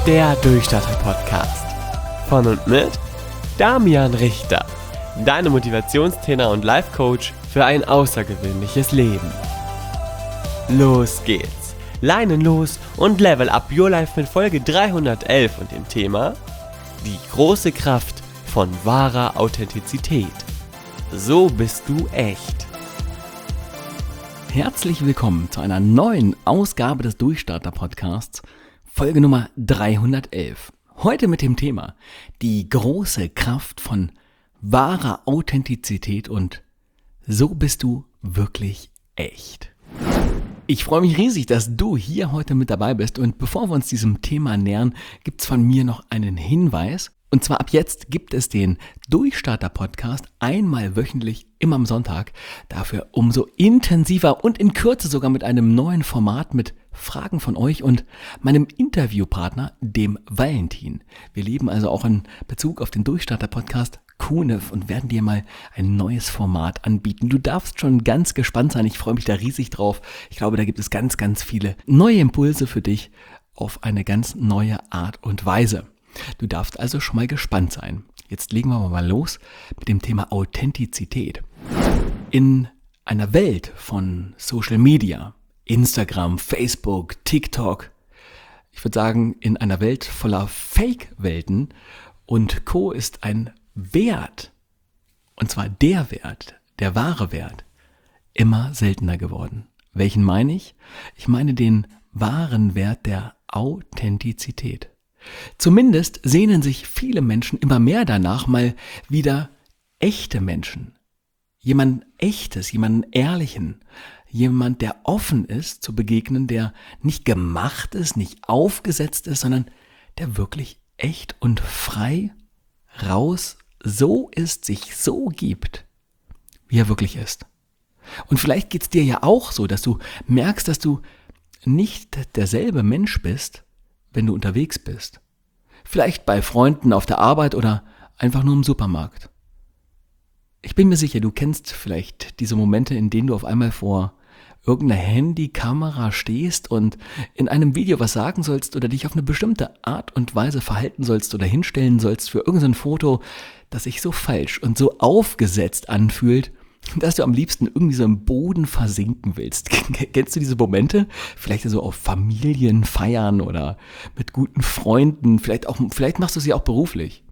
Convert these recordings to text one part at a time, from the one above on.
Der Durchstarter-Podcast. Von und mit Damian Richter. Deine Motivationstrainer und Life-Coach für ein außergewöhnliches Leben. Los geht's. Leinen los und level up your life mit Folge 311 und dem Thema Die große Kraft von wahrer Authentizität. So bist du echt. Herzlich willkommen zu einer neuen Ausgabe des Durchstarter-Podcasts, Folge Nummer 311. Heute mit dem Thema Die große Kraft von wahrer Authentizität und so bist du wirklich echt. Ich freue mich riesig, dass du hier heute mit dabei bist und bevor wir uns diesem Thema nähern, gibt es von mir noch einen Hinweis. Und zwar ab jetzt gibt es den Durchstarter-Podcast einmal wöchentlich, immer am Sonntag. Dafür umso intensiver und in Kürze sogar mit einem neuen Format mit Fragen von euch und meinem Interviewpartner, dem Valentin. Wir leben also auch in Bezug auf den Durchstarter-Podcast Kunev und werden dir mal ein neues Format anbieten. Du darfst schon ganz gespannt sein. Ich freue mich da riesig drauf. Ich glaube, da gibt es ganz, ganz viele neue Impulse für dich auf eine ganz neue Art und Weise. Du darfst also schon mal gespannt sein. Jetzt legen wir mal los mit dem Thema Authentizität. In einer Welt von Social Media, Instagram, Facebook, TikTok, ich würde sagen, in einer Welt voller Fake-Welten und Co. ist ein Wert, und zwar der Wert, der wahre Wert, immer seltener geworden. Welchen meine ich? Ich meine den wahren Wert der Authentizität. Zumindest sehnen sich viele Menschen immer mehr danach, mal wieder echte Menschen, jemand Echtes, jemanden Ehrlichen, jemand, der offen ist, zu begegnen, der nicht gemacht ist, nicht aufgesetzt ist, sondern der wirklich echt und frei raus so ist, sich so gibt, wie er wirklich ist. Und vielleicht geht's dir ja auch so, dass du merkst, dass du nicht derselbe Mensch bist, wenn du unterwegs bist. Vielleicht bei Freunden auf der Arbeit oder einfach nur im Supermarkt. Ich bin mir sicher, du kennst vielleicht diese Momente, in denen du auf einmal vor irgendeiner Handykamera stehst und in einem Video was sagen sollst oder dich auf eine bestimmte Art und Weise verhalten sollst oder hinstellen sollst für irgendein Foto, das sich so falsch und so aufgesetzt anfühlt, dass du am liebsten irgendwie so im Boden versinken willst. Kennst du diese Momente? Vielleicht so auf Familienfeiern oder mit guten Freunden, vielleicht machst du sie auch beruflich.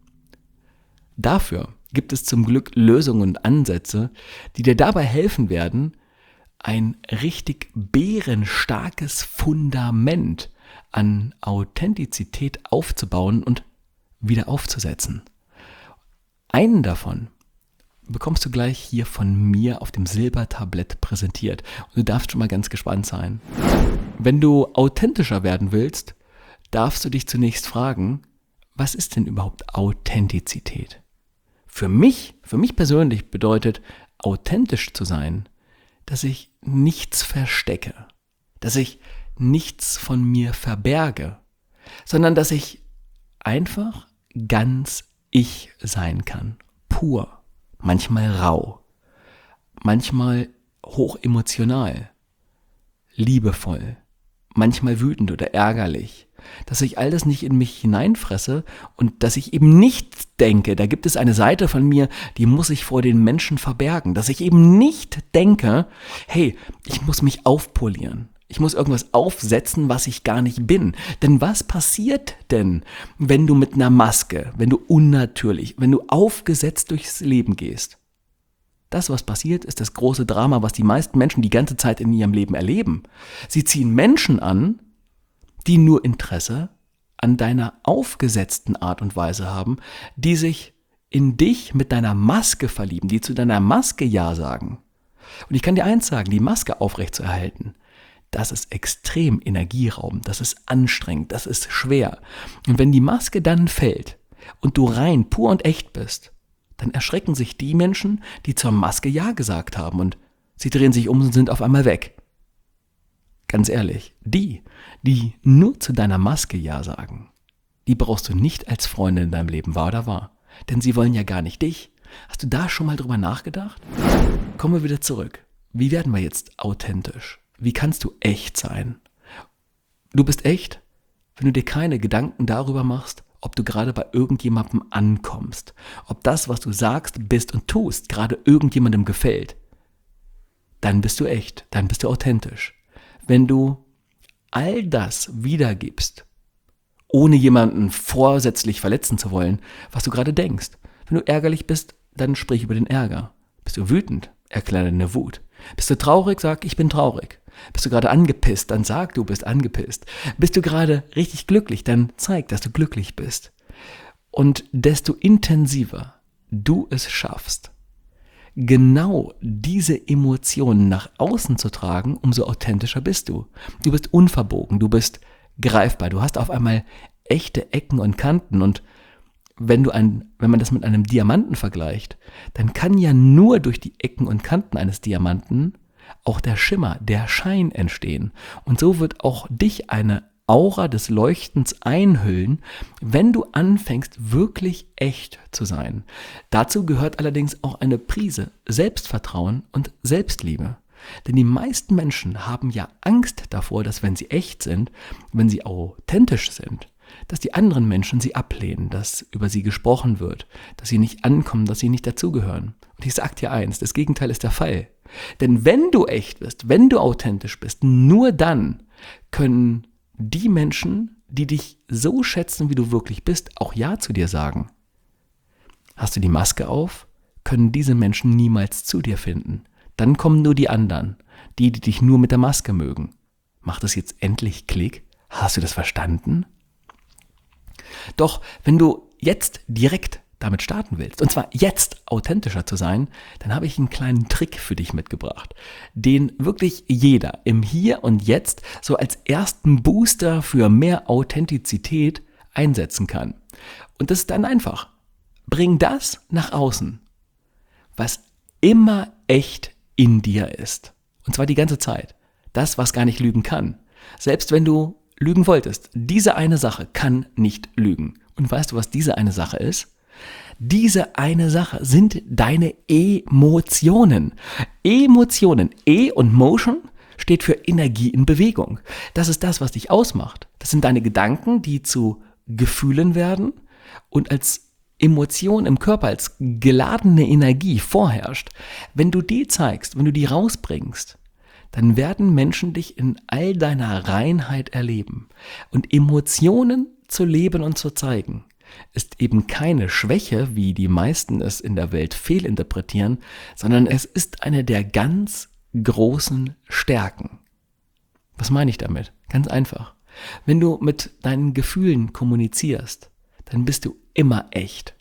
Dafür gibt es zum Glück Lösungen und Ansätze, die dir dabei helfen werden, ein richtig bärenstarkes Fundament an Authentizität aufzubauen und wieder aufzusetzen. Einen davon bekommst du gleich hier von mir auf dem Silbertablett präsentiert. Und du darfst schon mal ganz gespannt sein. Wenn du authentischer werden willst, darfst du dich zunächst fragen, was ist denn überhaupt Authentizität? Für mich persönlich bedeutet authentisch zu sein, dass ich nichts verstecke, dass ich nichts von mir verberge, sondern dass ich einfach ganz ich sein kann, pur. Manchmal rau, manchmal hochemotional, liebevoll, manchmal wütend oder ärgerlich, dass ich all das nicht in mich hineinfresse und dass ich eben nicht denke, da gibt es eine Seite von mir, die muss ich vor den Menschen verbergen, dass ich eben nicht denke, hey, ich muss mich aufpolieren. Ich muss irgendwas aufsetzen, was ich gar nicht bin. Denn was passiert denn, wenn du mit einer Maske, wenn du unnatürlich, wenn du aufgesetzt durchs Leben gehst? Das, was passiert, ist das große Drama, was die meisten Menschen die ganze Zeit in ihrem Leben erleben. Sie ziehen Menschen an, die nur Interesse an deiner aufgesetzten Art und Weise haben, die sich in dich mit deiner Maske verlieben, die zu deiner Maske Ja sagen. Und ich kann dir eins sagen, die Maske aufrechtzuerhalten, das ist extrem energieraubend, das ist anstrengend, das ist schwer. Und wenn die Maske dann fällt und du rein, pur und echt bist, dann erschrecken sich die Menschen, die zur Maske Ja gesagt haben und sie drehen sich um und sind auf einmal weg. Ganz ehrlich, die nur zu deiner Maske Ja sagen, die brauchst du nicht als Freundin in deinem Leben, wahr oder wahr? Denn sie wollen ja gar nicht dich. Hast du da schon mal drüber nachgedacht? Kommen wir wieder zurück. Wie werden wir jetzt authentisch? Wie kannst du echt sein? Du bist echt, wenn du dir keine Gedanken darüber machst, ob du gerade bei irgendjemandem ankommst, ob das, was du sagst, bist und tust, gerade irgendjemandem gefällt, dann bist du echt, dann bist du authentisch. Wenn du all das wiedergibst, ohne jemanden vorsätzlich verletzen zu wollen, was du gerade denkst. Wenn du ärgerlich bist, dann sprich über den Ärger. Bist du wütend? Erklär deine Wut. Bist du traurig? Sag, ich bin traurig. Bist du gerade angepisst? Dann sag, du bist angepisst. Bist du gerade richtig glücklich? Dann zeig, dass du glücklich bist. Und desto intensiver du es schaffst, genau diese Emotionen nach außen zu tragen, umso authentischer bist du. Du bist unverbogen, du bist greifbar, du hast auf einmal echte Ecken und Kanten und wenn man das mit einem Diamanten vergleicht, dann kann ja nur durch die Ecken und Kanten eines Diamanten auch der Schimmer, der Schein entstehen. Und so wird auch dich eine Aura des Leuchtens einhüllen, wenn du anfängst, wirklich echt zu sein. Dazu gehört allerdings auch eine Prise Selbstvertrauen und Selbstliebe. Denn die meisten Menschen haben ja Angst davor, dass wenn sie echt sind, wenn sie authentisch sind, dass die anderen Menschen sie ablehnen, dass über sie gesprochen wird, dass sie nicht ankommen, dass sie nicht dazugehören. Und ich sage dir eins, das Gegenteil ist der Fall. Denn wenn du echt bist, wenn du authentisch bist, nur dann können die Menschen, die dich so schätzen, wie du wirklich bist, auch Ja zu dir sagen. Hast du die Maske auf, können diese Menschen niemals zu dir finden. Dann kommen nur die anderen, die dich nur mit der Maske mögen. Macht es jetzt endlich Klick? Hast du das verstanden? Doch wenn du jetzt direkt damit starten willst, und zwar jetzt authentischer zu sein, dann habe ich einen kleinen Trick für dich mitgebracht, den wirklich jeder im Hier und Jetzt so als ersten Booster für mehr Authentizität einsetzen kann. Und das ist dann einfach. Bring das nach außen, was immer echt in dir ist. Und zwar die ganze Zeit. Das, was gar nicht lügen kann. Selbst wenn du lügen wolltest, diese eine Sache kann nicht lügen. Und weißt du, was diese eine Sache ist? Diese eine Sache sind deine Emotionen. Emotionen, E und Motion steht für Energie in Bewegung. Das ist das, was dich ausmacht. Das sind deine Gedanken, die zu Gefühlen werden und als Emotion im Körper, als geladene Energie vorherrscht. Wenn du die zeigst, wenn du die rausbringst, dann werden Menschen dich in all deiner Reinheit erleben. Und Emotionen zu leben und zu zeigen, ist eben keine Schwäche, wie die meisten es in der Welt fehlinterpretieren, sondern es ist eine der ganz großen Stärken. Was meine ich damit? Ganz einfach. Wenn du mit deinen Gefühlen kommunizierst, dann bist du immer echt.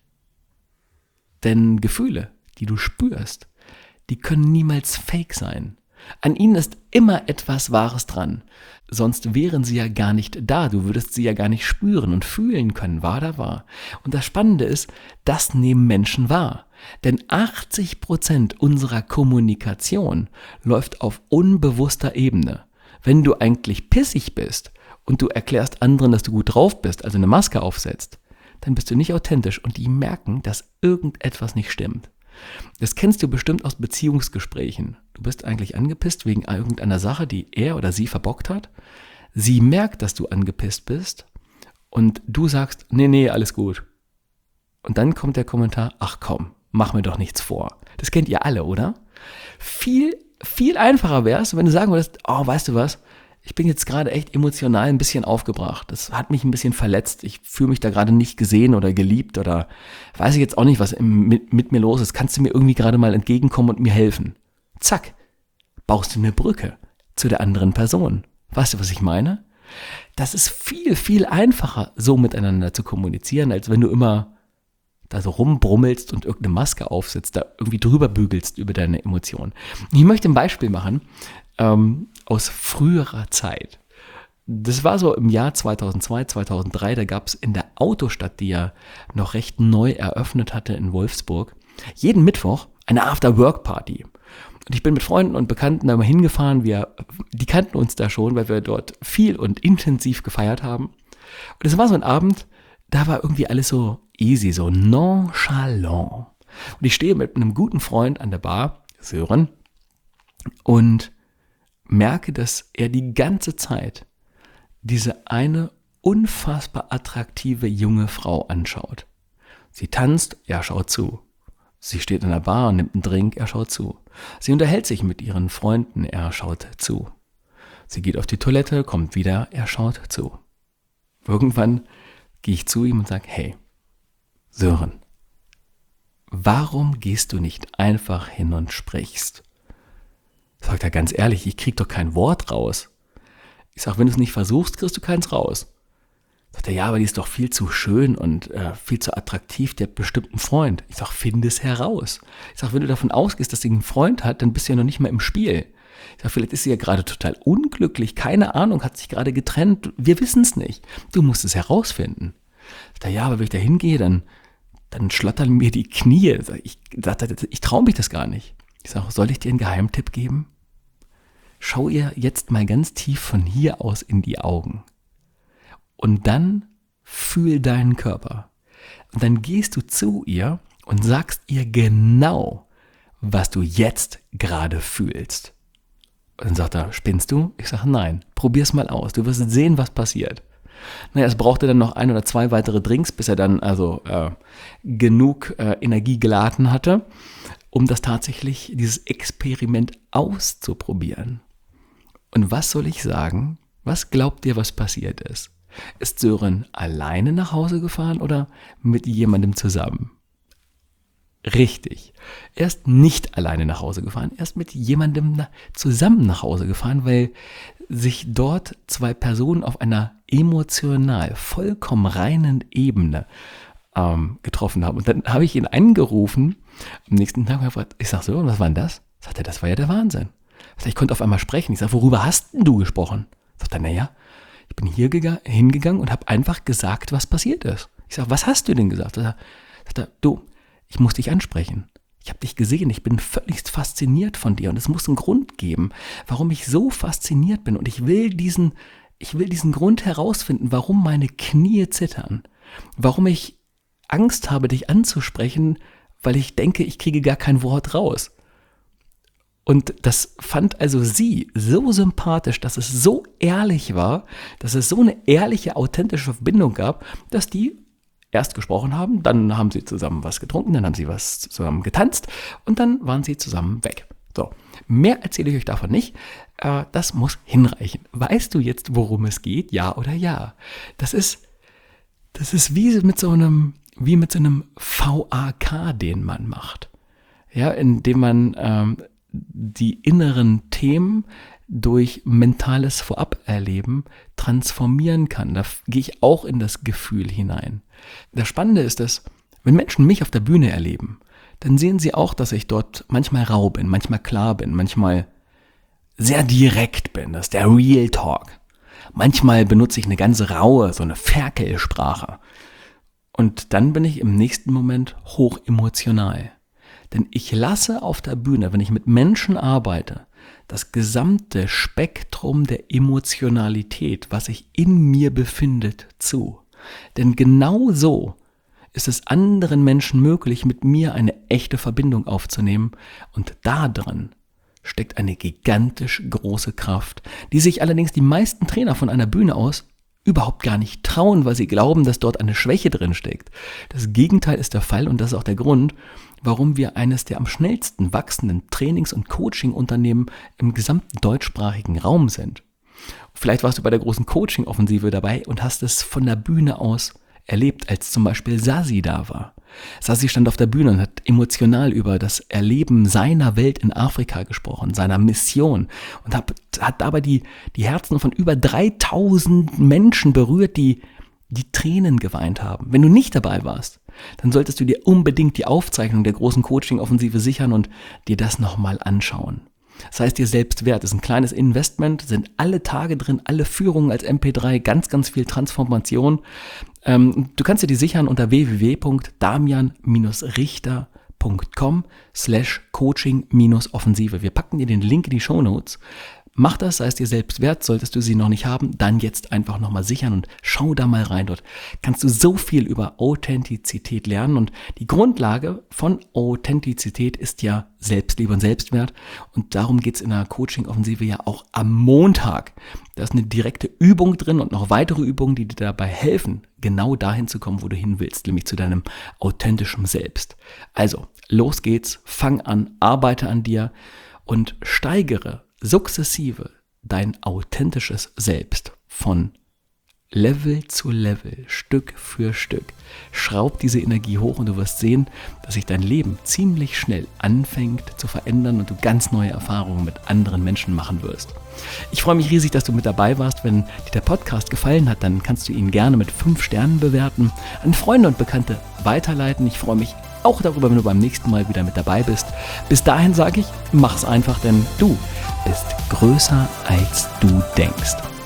Denn Gefühle, die du spürst, die können niemals fake sein. An ihnen ist immer etwas Wahres dran. Sonst wären sie ja gar nicht da. Du würdest sie ja gar nicht spüren und fühlen können, wahr da wahr. Und das Spannende ist, das nehmen Menschen wahr. Denn 80% unserer Kommunikation läuft auf unbewusster Ebene. Wenn du eigentlich pissig bist und du erklärst anderen, dass du gut drauf bist, also eine Maske aufsetzt, dann bist du nicht authentisch und die merken, dass irgendetwas nicht stimmt. Das kennst du bestimmt aus Beziehungsgesprächen. Du bist eigentlich angepisst wegen irgendeiner Sache, die er oder sie verbockt hat. Sie merkt, dass du angepisst bist und du sagst, nee, alles gut. Und dann kommt der Kommentar, ach komm, mach mir doch nichts vor. Das kennt ihr alle, oder? Viel einfacher wäre es, wenn du sagen würdest, oh, weißt du was, ich bin jetzt gerade echt emotional ein bisschen aufgebracht. Das hat mich ein bisschen verletzt. Ich fühle mich da gerade nicht gesehen oder geliebt oder weiß ich jetzt auch nicht, was mit mir los ist. Kannst du mir irgendwie gerade mal entgegenkommen und mir helfen? Zack, baust du eine Brücke zu der anderen Person. Weißt du, was ich meine? Das ist viel einfacher, so miteinander zu kommunizieren, als wenn du immer da so rumbrummelst und irgendeine Maske aufsetzt, da irgendwie drüber bügelst über deine Emotionen. Ich möchte ein Beispiel machen, aus früherer Zeit. Das war so im Jahr 2002, 2003, da gab es in der Autostadt, die ja noch recht neu eröffnet hatte in Wolfsburg, jeden Mittwoch eine After-Work-Party. Und ich bin mit Freunden und Bekannten da mal hingefahren, die kannten uns da schon, weil wir dort viel und intensiv gefeiert haben. Und es war so ein Abend, da war irgendwie alles so easy, so nonchalant. Und ich stehe mit einem guten Freund an der Bar, Sören, und merke, dass er die ganze Zeit diese eine unfassbar attraktive junge Frau anschaut. Sie tanzt, er schaut zu. Sie steht in der Bar und nimmt einen Drink, er schaut zu. Sie unterhält sich mit ihren Freunden, er schaut zu. Sie geht auf die Toilette, kommt wieder, er schaut zu. Irgendwann gehe ich zu ihm und sage, hey, Sören, warum gehst du nicht einfach hin und sprichst? Sagt er ganz ehrlich, ich krieg doch kein Wort raus. Ich sage, wenn du es nicht versuchst, kriegst du keins raus. Sagt er, ja, aber die ist doch viel zu schön und viel zu attraktiv, die hat bestimmt einen Freund. Ich sage, finde es heraus. Ich sage, wenn du davon ausgehst, dass sie einen Freund hat, dann bist du ja noch nicht mal im Spiel. Ich sage, vielleicht ist sie ja gerade total unglücklich, keine Ahnung, hat sich gerade getrennt, wir wissen es nicht. Du musst es herausfinden. Sagt er, ja, aber wenn ich da hingehe, dann schlottern mir die Knie. Ich traue mich das gar nicht. Ich sage, soll ich dir einen Geheimtipp geben? Schau ihr jetzt mal ganz tief von hier aus in die Augen. Und dann fühl deinen Körper. Und dann gehst du zu ihr und sagst ihr genau, was du jetzt gerade fühlst. Und dann sagt er, spinnst du? Ich sage, nein, probier's mal aus. Du wirst sehen, was passiert. Naja, es brauchte dann noch 1 oder 2 weitere Drinks, bis er dann genug Energie geladen hatte, um das tatsächlich, dieses Experiment auszuprobieren. Und was soll ich sagen? Was glaubt ihr, was passiert ist? Ist Sören alleine nach Hause gefahren oder mit jemandem zusammen? Richtig. Er ist nicht alleine nach Hause gefahren, er ist mit jemandem zusammen nach Hause gefahren, weil sich dort 2 Personen auf einer emotional vollkommen reinen Ebene getroffen haben. Und dann habe ich ihn angerufen, am nächsten Tag gefragt, ich sage, so, was war denn das? Sagt er, das war ja der Wahnsinn. Ich konnte auf einmal sprechen. Ich sage, worüber hast denn du gesprochen? Sagt er, naja, ich bin hier hingegangen und habe einfach gesagt, was passiert ist. Ich sage, was hast du denn gesagt? Sagt er, du, ich muss dich ansprechen. Ich habe dich gesehen, ich bin völlig fasziniert von dir und es muss einen Grund geben, warum ich so fasziniert bin und ich will diesen Grund herausfinden, warum meine Knie zittern, warum ich Angst habe, dich anzusprechen, weil ich denke, ich kriege gar kein Wort raus. Und das fand also sie so sympathisch, dass es so ehrlich war, dass es so eine ehrliche, authentische Verbindung gab, dass die erst gesprochen haben, dann haben sie zusammen was getrunken, dann haben sie was zusammen getanzt und dann waren sie zusammen weg. So, mehr erzähle ich euch davon nicht. Das muss hinreichen. Weißt du jetzt, worum es geht? Ja oder ja? Das ist wie mit so einem VAK, den man macht. Ja, indem man die inneren Themen durch mentales Voraberleben transformieren kann. Da gehe ich auch in das Gefühl hinein. Das Spannende ist, dass wenn Menschen mich auf der Bühne erleben, dann sehen sie auch, dass ich dort manchmal rau bin, manchmal klar bin, manchmal sehr direkt bin. Das ist der Real Talk. Manchmal benutze ich eine ganz raue, so eine Ferkelsprache. Und dann bin ich im nächsten Moment hoch emotional. Denn ich lasse auf der Bühne, wenn ich mit Menschen arbeite, das gesamte Spektrum der Emotionalität, was sich in mir befindet, zu. Denn genau so ist es anderen Menschen möglich, mit mir eine echte Verbindung aufzunehmen. Und da drin steckt eine gigantisch große Kraft, die sich allerdings die meisten Trainer von einer Bühne aus überhaupt gar nicht trauen, weil sie glauben, dass dort eine Schwäche drin steckt. Das Gegenteil ist der Fall und das ist auch der Grund, warum wir eines der am schnellsten wachsenden Trainings- und Coaching-Unternehmen im gesamten deutschsprachigen Raum sind. Vielleicht warst du bei der großen Coaching-Offensive dabei und hast es von der Bühne aus erlebt, als zum Beispiel Sasi da war. Sasi stand auf der Bühne und hat emotional über das Erleben seiner Welt in Afrika gesprochen, seiner Mission und hat dabei die Herzen von über 3000 Menschen berührt, die Tränen geweint haben. Wenn du nicht dabei warst, dann solltest du dir unbedingt die Aufzeichnung der großen Coaching-Offensive sichern und dir das nochmal anschauen. Das heißt, dir selbst wert ist ein kleines Investment, sind alle Tage drin, alle Führungen als MP3, ganz, ganz viel Transformation. Du kannst dir die sichern unter www.damian-richter.com/coaching-offensive. Wir packen dir den Link in die Shownotes. Mach das, sei es dir selbst wert. Solltest du sie noch nicht haben, dann jetzt einfach nochmal sichern und schau da mal rein. Dort kannst du so viel über Authentizität lernen und die Grundlage von Authentizität ist ja Selbstliebe und Selbstwert und darum geht's in der Coaching-Offensive ja auch am Montag. Da ist eine direkte Übung drin und noch weitere Übungen, die dir dabei helfen, genau dahin zu kommen, wo du hin willst, nämlich zu deinem authentischen Selbst. Also, los geht's, fang an, arbeite an dir und steigere sukzessive dein authentisches Selbst von Level zu Level, Stück für Stück. Schraub diese Energie hoch und du wirst sehen, dass sich dein Leben ziemlich schnell anfängt zu verändern und du ganz neue Erfahrungen mit anderen Menschen machen wirst. Ich freue mich riesig, dass du mit dabei warst. Wenn dir der Podcast gefallen hat, dann kannst du ihn gerne mit 5 Sternen bewerten, an Freunde und Bekannte weiterleiten. Ich freue mich auch darüber, wenn du beim nächsten Mal wieder mit dabei bist. Bis dahin sage ich, mach's einfach, denn du bist größer als du denkst.